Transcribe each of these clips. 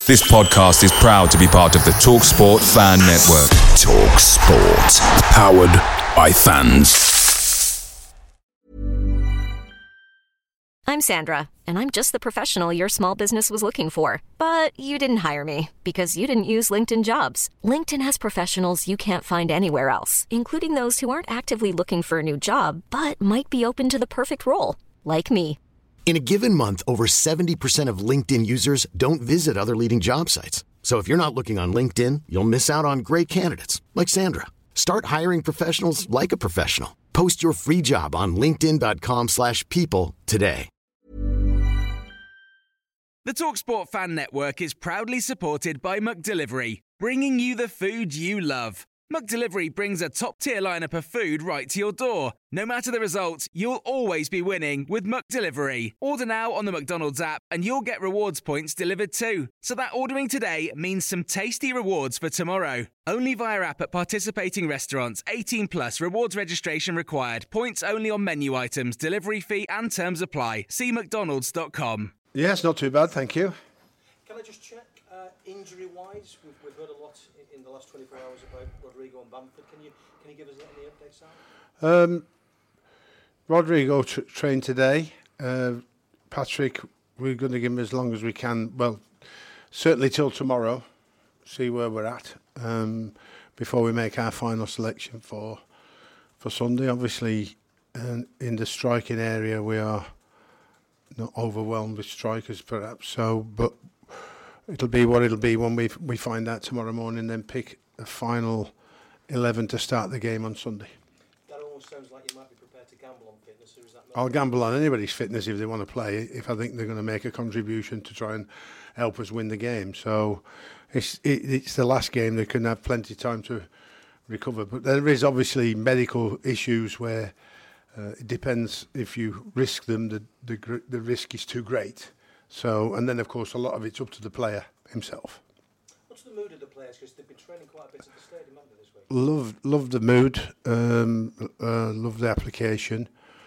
This podcast is proud to be part of the TalkSport Fan Network. TalkSport. Powered by fans. I'm Sandra, and I'm just the professional your small business was looking for. But you didn't hire me because you didn't use LinkedIn Jobs. LinkedIn has professionals you can't find anywhere else, including those who aren't actively looking for a new job, but might be open to the perfect role, like me. In a given month, over 70% of LinkedIn users don't visit other leading job sites. So if you're not looking on LinkedIn, you'll miss out on great candidates like Sandra. Start hiring professionals like a professional. Post your free job on linkedin.com/people today. The TalkSport Fan Network is proudly supported by McDelivery, bringing you the food you love. McDelivery brings a top-tier lineup of food right to your door. No matter the result, you'll always be winning with McDelivery. Order now on the McDonald's app and you'll get rewards points delivered too. So that ordering today means some tasty rewards for tomorrow. Only via app at participating restaurants. 18 plus. Rewards registration required. Points only on menu items. Delivery fee and terms apply. See mcdonalds.com. Yes, not too bad, thank you. Can I just check, injury-wise, we've heard a lot in the last 24 hours about Rodrigo and Bamford. Can you give us any updates on? Rodrigo trained today. Patrick, we're going to give him as long as we can. Well, certainly till tomorrow. See where we're at before we make our final selection for Sunday. Obviously, in the striking area, we are not overwhelmed with strikers, perhaps. So, but it'll be what it'll be when we find out tomorrow morning. Then pick a final 11 to start the game on Sunday. That almost sounds like you might be prepared to gamble on fitness, or is that not? I'll gamble on anybody's fitness if they want to play, if I think they're going to make a contribution to try and help us win the game. So it's the last game. They can have plenty of time to recover. But there is obviously medical issues where it depends if you risk them. The risk is too great. So, and then of course a lot of it's up to the player himself. What's the mood of the players? Because they've been training quite a bit at the stadium, haven't they, this week? Love the mood. Love the application.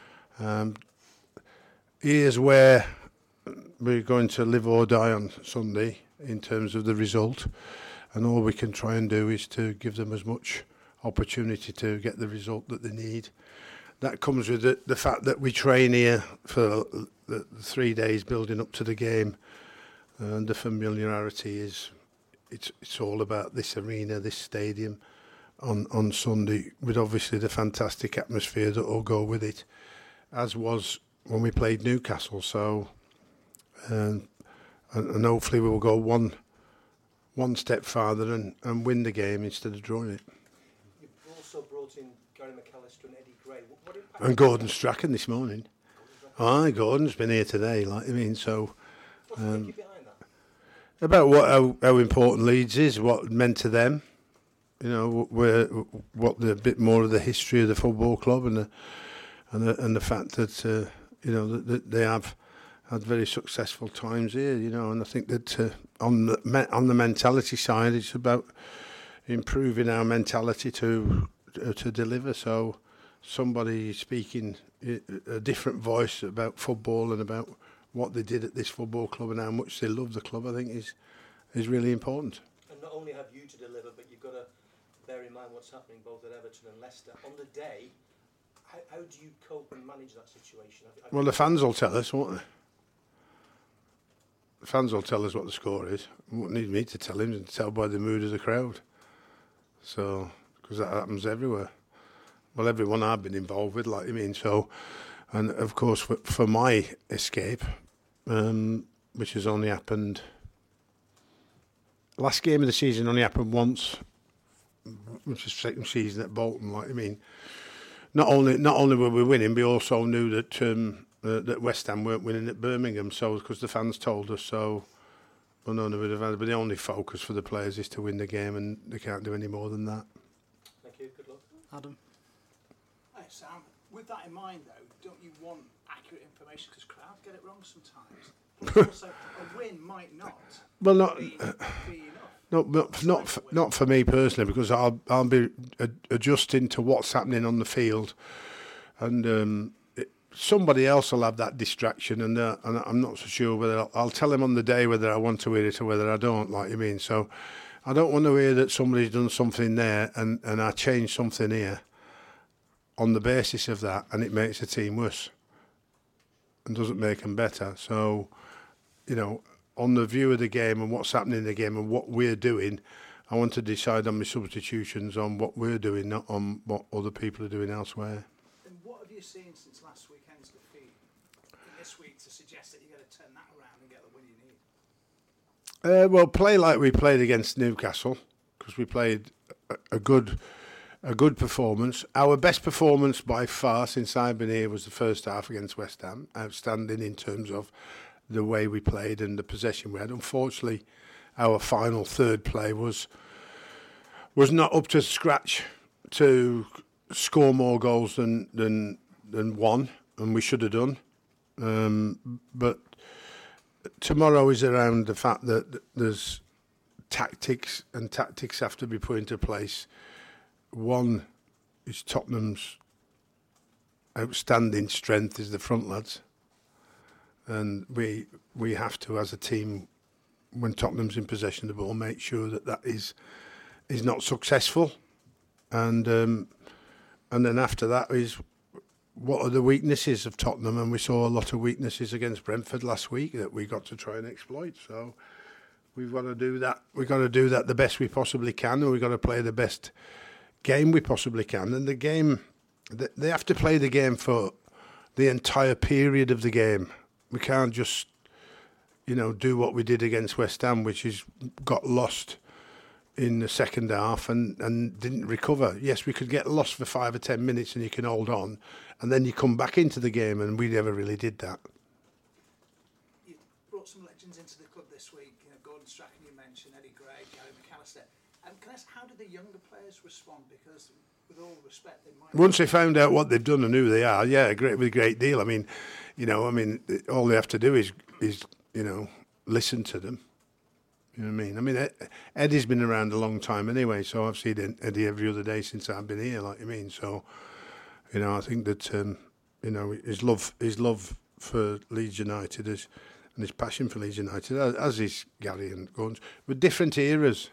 Here's where we're going to live or die on Sunday in terms of the result, and all we can try and do is to give them as much opportunity to get the result that they need. That comes with the fact that we train here for the 3 days building up to the game, and the familiarity is it's all about this arena, this stadium on Sunday, with obviously the fantastic atmosphere that will go with it, as was when we played Newcastle. So and hopefully we will go one step farther and win the game instead of drawing it. You've also brought in Gary McAllister and Eddie Gray. What impact? And Gordon Strachan this morning. Aye, Gordon's been here today. What's the thinking behind that? About how important Leeds is, what it meant to them. You know, what the bit more of the history of the football club and the fact that that they have had very successful times here. You know, and I think that on the mentality side, it's about improving our mentality to deliver. So somebody speaking a different voice about football and about what they did at this football club and how much they love the club, I think is really important. And not only have you to deliver, but you've got to bear in mind what's happening both at Everton and Leicester. On the day, how do you cope and manage that situation? Well, the fans will tell us, won't they? The fans will tell us what the score is. It won't need me to tell him, to tell by the mood of the crowd. So, because that happens everywhere. Well, everyone I've been involved with, like you mean. So, and of course, for my escape, which has only happened, last game of the season only happened once, which was second season at Bolton, like you mean. Not only were we winning, we also knew that that West Ham weren't winning at Birmingham, so because the fans told us so. Well, no, they would have had, but the only focus for the players is to win the game, and they can't do any more than that. Thank you. Good luck, Adam. Hey Sam, with that in mind though, don't you want accurate information because crowds get it wrong sometimes? Also, a win might not. Well, not be enough. not for me personally, because I'll be adjusting to what's happening on the field, and somebody else will have that distraction, and I'm not so sure whether I'll tell them on the day whether I want to hear it or whether I don't, like you mean. So I don't want to hear that somebody's done something there and I change something here on the basis of that, and it makes the team worse and doesn't make them better. So, on the view of the game and what's happening in the game and what we're doing, I want to decide on my substitutions on what we're doing, not on what other people are doing elsewhere. And what have you seen since last weekend's defeat this week to suggest that you're going to turn that around and get the win you need? Well, play like we played against Newcastle, because we played a good performance. Our best performance by far since I've been here was the first half against West Ham. Outstanding in terms of the way we played and the possession we had. Unfortunately, our final third play was not up to scratch to score more goals than one, and we should have done. But tomorrow is around the fact that there's tactics, and tactics have to be put into place. One is Tottenham's outstanding strength is the front lads, and we have to, as a team, when Tottenham's in possession of the ball, make sure that is not successful, and then after that is what are the weaknesses of Tottenham, and we saw a lot of weaknesses against Brentford last week that we got to try and exploit. So we've got to do that. We've got to do that the best we possibly can, and we've got to play the best game we possibly can. And the game, they have to play the game for the entire period of the game. We can't just, do what we did against West Ham, which is got lost in the second half and didn't recover. Yes, we could get lost for 5 or 10 minutes and you can hold on, and then you come back into the game, and we never really did that. You brought some legends into the club this week. Gordon Strachan, you mentioned, Eddie Gray, Gary McAllister. Can I ask, how do the younger players respond? Because, with all respect, they might... Once they found out what they've done and who they are, with a great deal. I mean, all they have to do is listen to them. You know what I mean? I mean, Eddie's been around a long time anyway, so I've seen Eddie every other day since I've been here, like you mean. So, I think that, his love for Leeds United and his passion for Leeds United, as is Gary and Gordon, with different eras,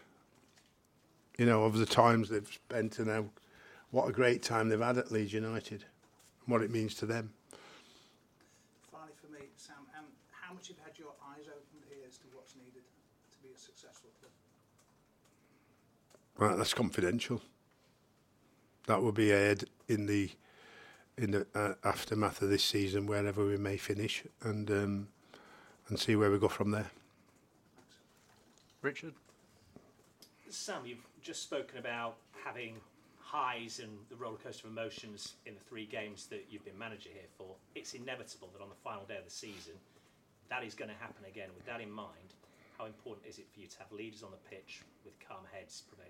of the times they've spent, and how, what a great time they've had at Leeds United and what it means to them. Finally for me, Sam, how much have you had your eyes opened here as to what's needed to be a successful club? Right, that's confidential. That will be aired in the aftermath of this season, wherever we may finish, and see where we go from there. Richard? Sam, you've just spoken about having highs and the rollercoaster of emotions in the 3 games that you've been manager here for. It's inevitable that on the final day of the season, that is going to happen again. With that in mind, how important is it for you to have leaders on the pitch with calm heads prevailing?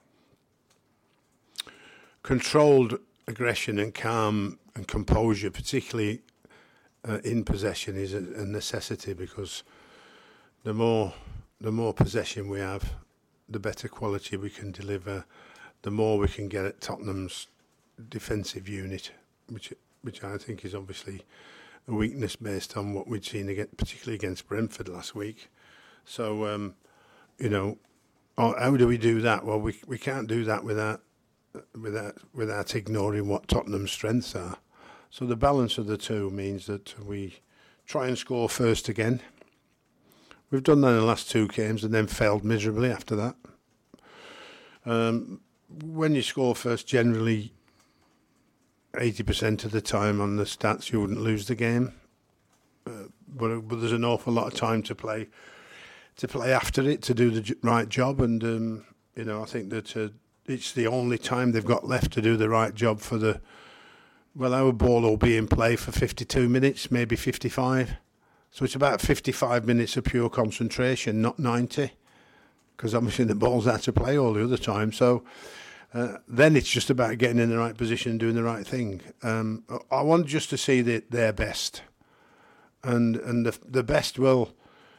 Controlled aggression and calm and composure, particularly in possession, is a necessity, because the more possession we have, the better quality we can deliver, the more we can get at Tottenham's defensive unit, which I think is obviously a weakness based on what we'd seen particularly against Brentford last week. So, how do we do that? Well, we can't do that without ignoring what Tottenham's strengths are. So the balance of the two means that we try and score first again. We've done that in the last 2 games and then failed miserably after that. When you score first, generally 80% of the time on the stats you wouldn't lose the game. But there's an awful lot of time to play after it, to do the right job. And, I think that it's the only time they've got left to do the right job for our ball will be in play for 52 minutes, maybe 55. So it's about 55 minutes of pure concentration, not 90, because obviously the ball's out to play all the other time. So then it's just about getting in the right position and doing the right thing. I want just to see their best, and the best will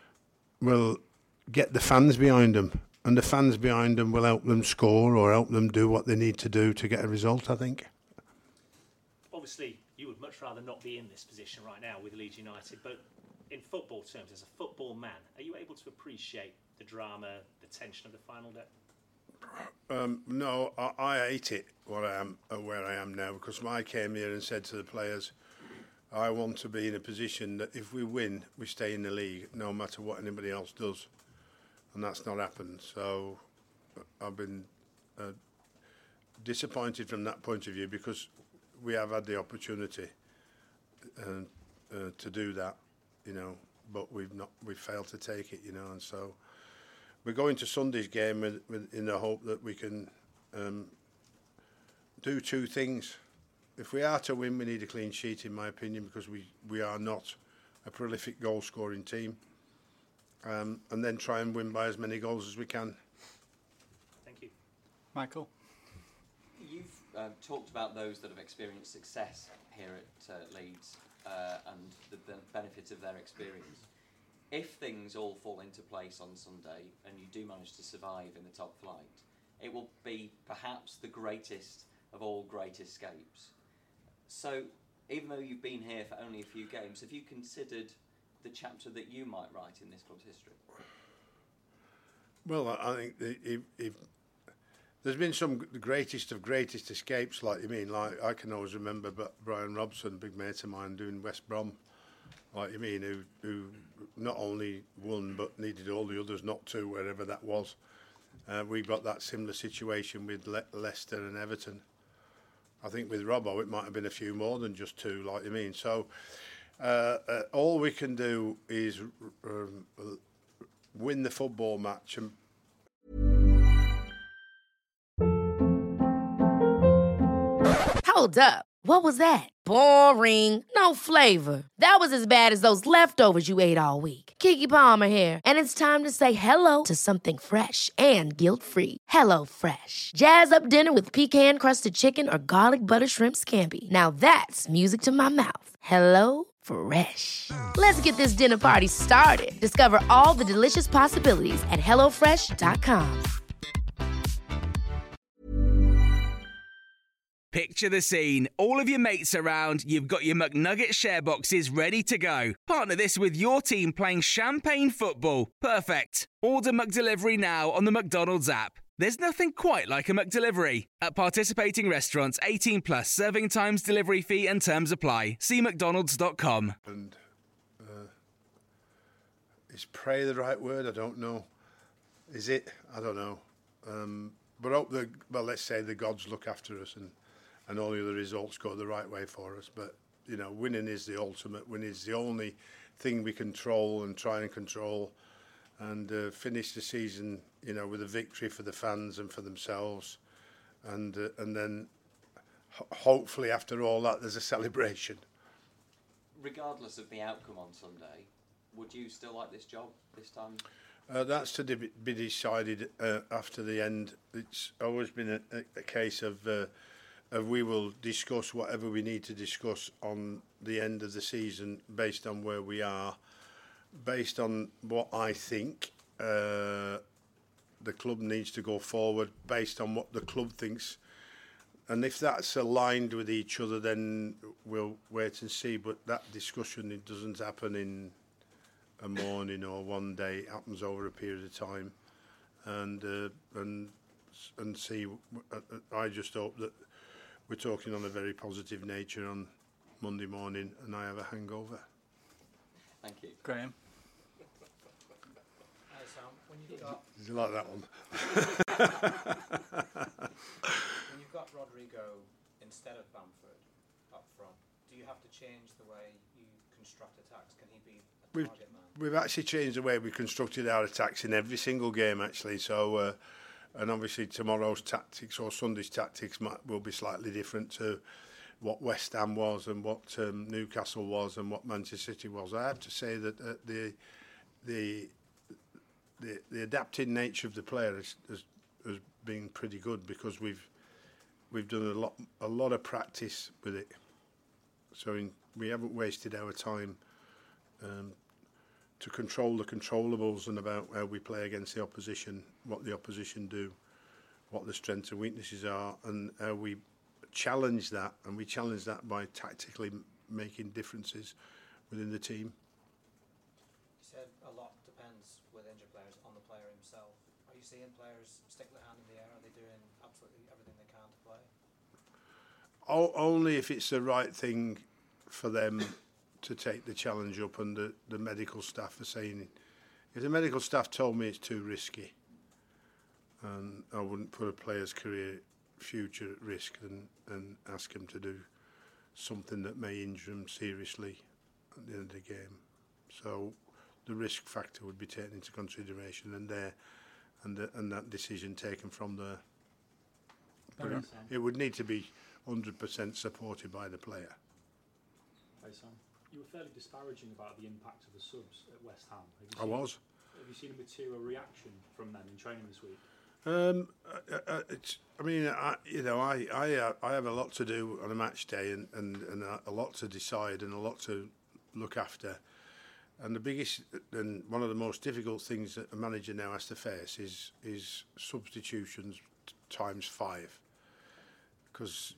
get the fans behind them, and the fans behind them will help them score or help them do what they need to do to get a result, I think. Obviously, you would much rather not be in this position right now with Leeds United, but in football terms, as a football man, are you able to appreciate the drama, the tension of the final day? No, I hate it where I am now, because I came here and said to the players, I want to be in a position that if we win, we stay in the league, no matter what anybody else does. And that's not happened. So I've been disappointed from that point of view, because we have had the opportunity to do that, but we've failed to take it, and so we're going to Sunday's game with in the hope that we can do two things. If we are to win, we need a clean sheet, in my opinion, because we are not a prolific goal-scoring team. And then try and win by as many goals as we can. Thank you. Michael? You've talked about those that have experienced success here at Leeds and the benefit of their experience. If things all fall into place on Sunday and you do manage to survive in the top flight, it will be perhaps the greatest of all great escapes. So, even though you've been here for only a few games, have you considered the chapter that you might write in this club's history? Well, I think if there's been some greatest of greatest escapes, like I can always remember Brian Robson, big mate of mine, doing West Brom, who not only won but needed all the others not to, wherever that was. We got that similar situation with Leicester and Everton. I think with Robbo it might have been a few more than just two, So all we can do is win the football match. And Hold up. What was that? Boring. No flavor. That was as bad as those leftovers you ate all week. Keke Palmer here, and it's time to say hello to something fresh and guilt-free. Hello Fresh. Jazz up dinner with pecan-crusted chicken or garlic butter shrimp scampi. Now that's music to my mouth. Hello Fresh. Let's get this dinner party started. Discover all the delicious possibilities at HelloFresh.com. Picture the scene. All of your mates around, you've got your McNugget share boxes ready to go. Partner this with your team playing champagne football. Perfect. Order McDelivery now on the McDonald's app. There's nothing quite like a McDelivery. At participating restaurants, 18 plus, serving times, delivery fee and terms apply. See mcdonalds.com. And is pray the right word? I don't know. Is it? I don't know. But hope let's say the gods look after us and all the other results go the right way for us. But, winning is the ultimate. Winning is the only thing we control and try and control, and finish the season, with a victory for the fans and for themselves. And then hopefully after all that, there's a celebration. Regardless of the outcome on Sunday, would you still like this job this time? That's to be decided after the end. It's always been a case of we will discuss whatever we need to discuss on the end of the season based on where we are, based on what I think the club needs to go forward, based on what the club thinks. And if that's aligned with each other, then we'll wait and see. But that discussion, it doesn't happen in a morning or one day. It happens over a period of time, and see. I just hope that we're talking on a very positive nature on Monday morning, and I have a hangover. Thank you, Graham. Hi Sam, when you've got Did you like that one? when you've got Rodrigo instead of Bamford up front, do you have to change the way you construct attacks? Can he be a target man? We've actually changed the way we constructed our attacks in every single game, actually. So, and obviously tomorrow's tactics or Sunday's tactics will be slightly different to what West Ham was and what Newcastle was and what Manchester City was. I have to say that the adapting nature of the player has been pretty good, because we've done a lot of practice with it. So we haven't wasted our time to control the controllables and about how we play against the opposition, what the opposition do, what the strengths and weaknesses are, and how we challenge that, and we challenge that by tactically making differences within the team. You said a lot depends with injured players on the player himself. Are you seeing players stick their hand in the air? Are they doing absolutely everything they can to play? Only if it's the right thing for them to take the challenge up, and the medical staff are saying, if the medical staff told me it's too risky, and I wouldn't put a player's future at risk and ask him to do something that may injure him seriously at the end of the game. So the risk factor would be taken into consideration, and that decision taken from there. But it would need to be 100% supported by the player. Hey Sam, you were fairly disparaging about the impact of the subs at West Ham. I was. Have you seen a material reaction from them in training this week? I have a lot to do on a match day, and a lot to decide and a lot to look after. And the biggest and one of the most difficult things that a manager now has to face is substitutions times 5. Because,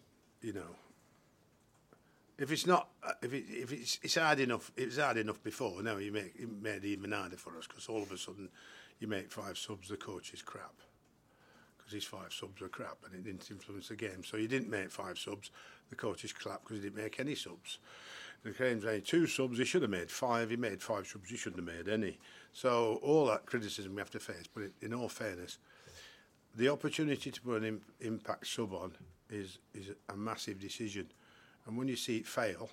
if it's not, it's hard enough. It was hard enough before. Now it made it even harder for us, because all of a sudden you make 5 subs, the coach is crap. Because his 5 subs were crap and it didn't influence the game. So you didn't make 5 subs, the coach is crap because he didn't make any subs. The Cranes made 2 subs, he should have made 5. He made 5 subs, he shouldn't have made any. So all that criticism we have to face. But in all fairness, the opportunity to put an impact sub on is a massive decision. And when you see it fail,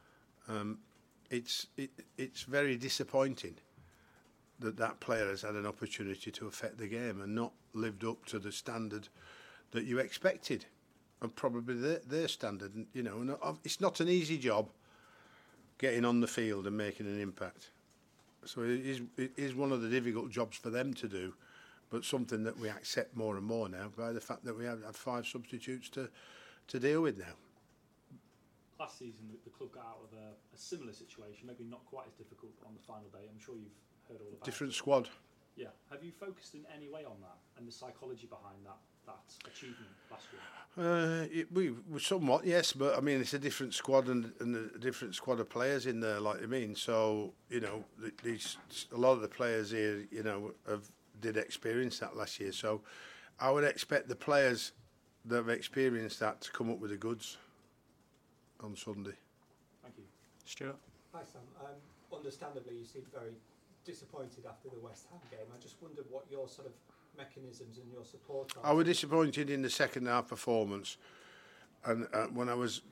it's very disappointing that player has had an opportunity to affect the game and not lived up to the standard that you expected, and probably their standard. And, it's not an easy job getting on the field and making an impact. So it is one of the difficult jobs for them to do, but something that we accept more and more now by the fact that we have had 5 substitutes to deal with now. Last season, the club got out of a similar situation, maybe not quite as difficult on the final day. I'm sure you've heard all about it. Different squad. Yeah. Have you focused in any way on that and the psychology behind that achievement last year? We somewhat, yes, but I mean it's a different squad and a different squad of players in there, like I mean. So a lot of the players here, did experience that last year. So I would expect the players that have experienced that to come up with the goods on Sunday. Thank you. Stuart? Hi Sam. Understandably you seemed very disappointed after the West Ham game. I just wondered what your sort of mechanisms and your support are. I was disappointed in the second half performance, and when I was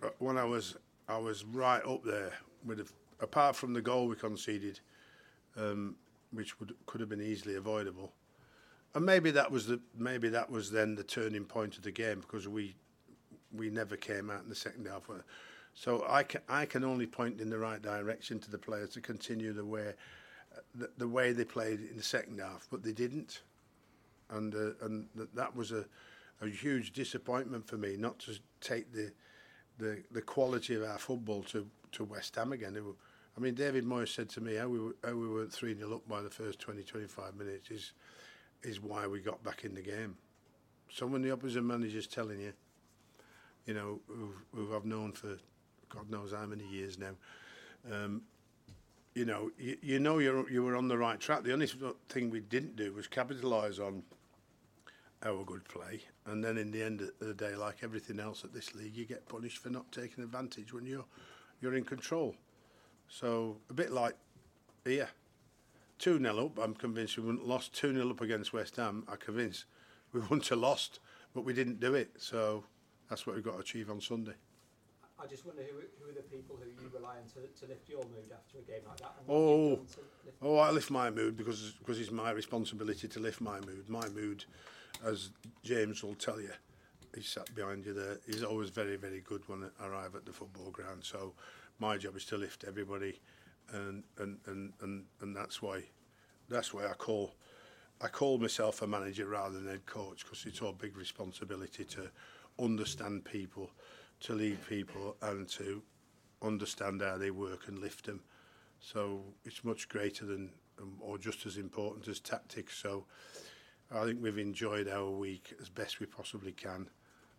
right up there with apart from the goal we conceded, which could have been easily avoidable, and maybe that was then the turning point of the game, because we never came out in the second half. So I can only point in the right direction to the players to continue the way they played in the second half, but they didn't, and that was a huge disappointment for me, not to take the quality of our football to West Ham again. I mean, David Moyes said to me how we were 3-0 up by the first 20-25 minutes is why we got back in the game. So when the opposite manager's telling you, who I've known for God knows how many years now, you were on the right track. The only thing we didn't do was capitalise on our good play, and then in the end of the day, like everything else at this league, you get punished for not taking advantage when you're in control. So a bit like here, 2-0 up. I'm convinced we wouldn't have lost. 2-0 up against West Ham. I'm convinced we wouldn't have lost, but we didn't do it. So that's what we've got to achieve on Sunday. I just wonder who are the people who you rely on to lift your mood after a game like that? And I lift my mood because it's my responsibility to lift my mood. My mood, as James will tell you, he's sat behind you there, he's always very, very good when I arrive at the football ground. So my job is to lift everybody, and that's why I call myself a manager rather than head coach, because it's our big responsibility to understand people, to lead people, and to understand how they work and lift them. So it's much greater than, or just as important as tactics. So I think we've enjoyed our week as best we possibly can,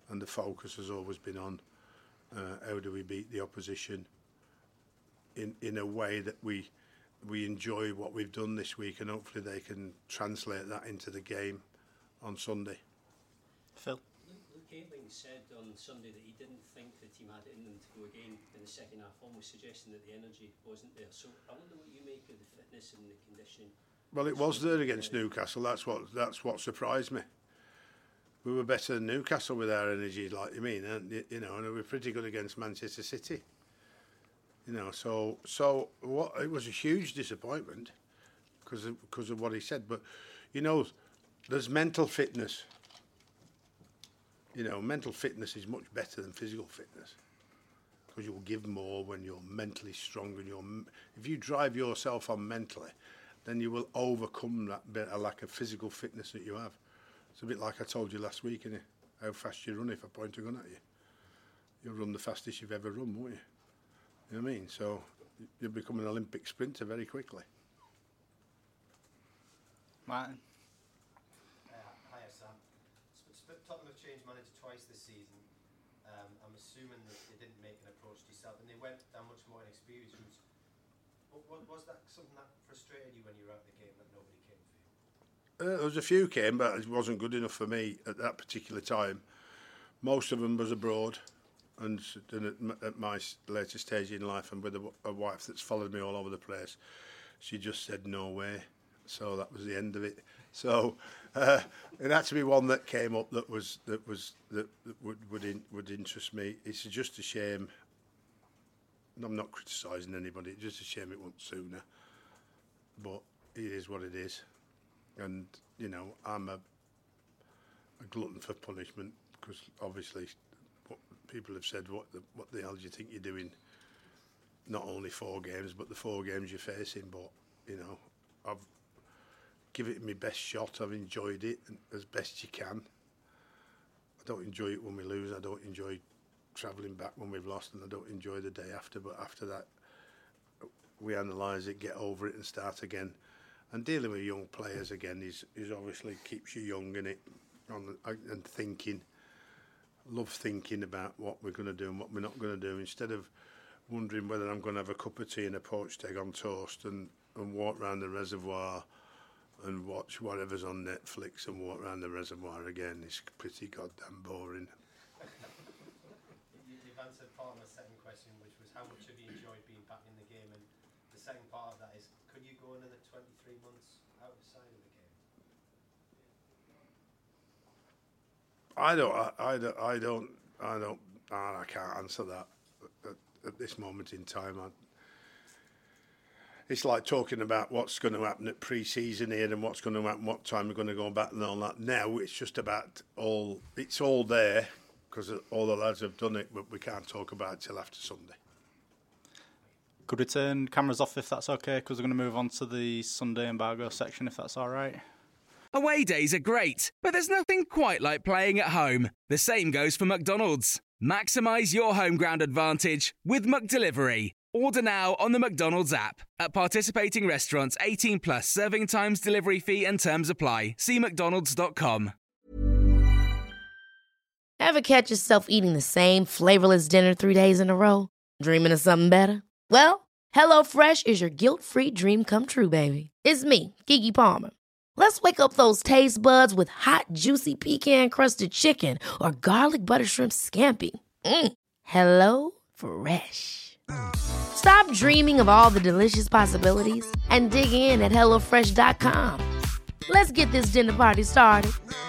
and the focus has always been on how do we beat the opposition in a way that we enjoy what we've done this week, and hopefully they can translate that into the game on Sunday. Phil? Luke Ayling said on Sunday that he didn't think the team had it in them to go again in the second half, almost suggesting that the energy wasn't there. So I wonder what you make of the fitness and the conditioning. Well, it was there against Newcastle. That's what surprised me. We were better than Newcastle with our energy, like you mean, and you know, and we were pretty good against Manchester City. You know, so what? It was a huge disappointment because of what he said. But you know, there's mental fitness. You know, mental fitness is much better than physical fitness because you will give more when you're mentally strong. And if you drive yourself on mentally, then you will overcome that bit of lack of physical fitness that you have. It's a bit like I told you last week, innit? How fast you run if I point a gun at you. You'll run the fastest you've ever run, won't you? You know what I mean? So you'll become an Olympic sprinter very quickly. Martin? Hiya, Sam. Tottenham have changed manager twice this season. I'm assuming that they didn't make an approach to yourself, and they went down much more inexperienced routes. Was that something that frustrated you when you were at the game, that nobody came for you? There was a few came, but it wasn't good enough for me at that particular time. Most of them was abroad, and at my later stage in life, and with a wife that's followed me all over the place, she just said no way. So that was the end of it. So it had to be one that came up that would interest me. It's just a shame. I'm not criticising anybody. It's just a shame it wasn't sooner. But it is what it is. And, you know, I'm a glutton for punishment because obviously what people have said, what the hell do you think you're doing? Not only 4 games, but the 4 games you're facing. But, you know, I've given it my best shot. I've enjoyed it as best you can. I don't enjoy it when we lose. I don't enjoy travelling back when we've lost, and I don't enjoy the day after. But after that, we analyse it, get over it, and start again. And dealing with young players again is obviously keeps you young in it, and thinking. Love thinking about what we're going to do and what we're not going to do, instead of wondering whether I'm going to have a cup of tea and a poached egg on toast and walk around the reservoir and watch whatever's on Netflix and walk around the reservoir again. It's pretty goddamn boring. You've answered part of my second question, which was how much have you enjoyed being back in the game, and the second part of that is, could you go another 23 months outside of the game? I can't answer that at this moment in time. It's like talking about what's going to happen at pre-season here and what's going to happen, what time we're going to go back and all that. Now it's just about it's all there because all the lads have done it, but we can't talk about it till after Sunday. Could we turn cameras off if that's okay? Because we're going to move on to the Sunday embargo section, if that's all right. Away days are great, but there's nothing quite like playing at home. The same goes for McDonald's. Maximise your home ground advantage with McDelivery. Order now on the McDonald's app. At participating restaurants, 18 plus, serving times, delivery fee and terms apply. See mcdonalds.com. Ever catch yourself eating the same flavorless dinner 3 days in a row? Dreaming of something better? Well, HelloFresh is your guilt-free dream come true, baby. It's me, Keke Palmer. Let's wake up those taste buds with hot, juicy pecan-crusted chicken or garlic butter shrimp scampi. Hello Fresh. Stop dreaming of all the delicious possibilities and dig in at HelloFresh.com. Let's get this dinner party started.